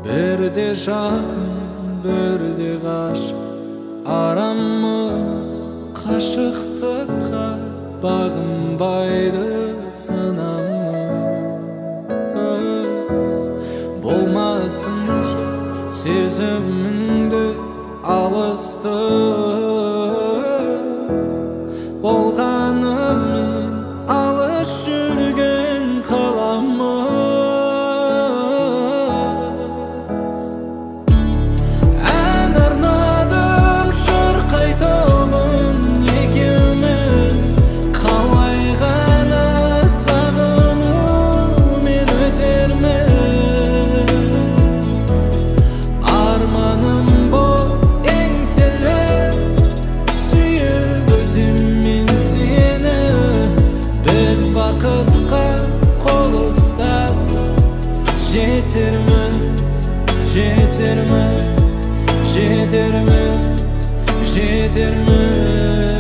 Birde жақын, бірде ғашық, арамыз қашықтыққа бағынбайды сынамыз. Болмасыншы сезіміңді алыстық, болғанымен алыс жүрген қаламыз. Ән арнадым шырқайтұғын екеуміз, қалай ғана сағынумен өтерміз. Арманым боп еңселі сүйіп өтемін сені, біз бақытқа қол ұстасып жетерміз, жетерміз, жетерміз, жетерміз.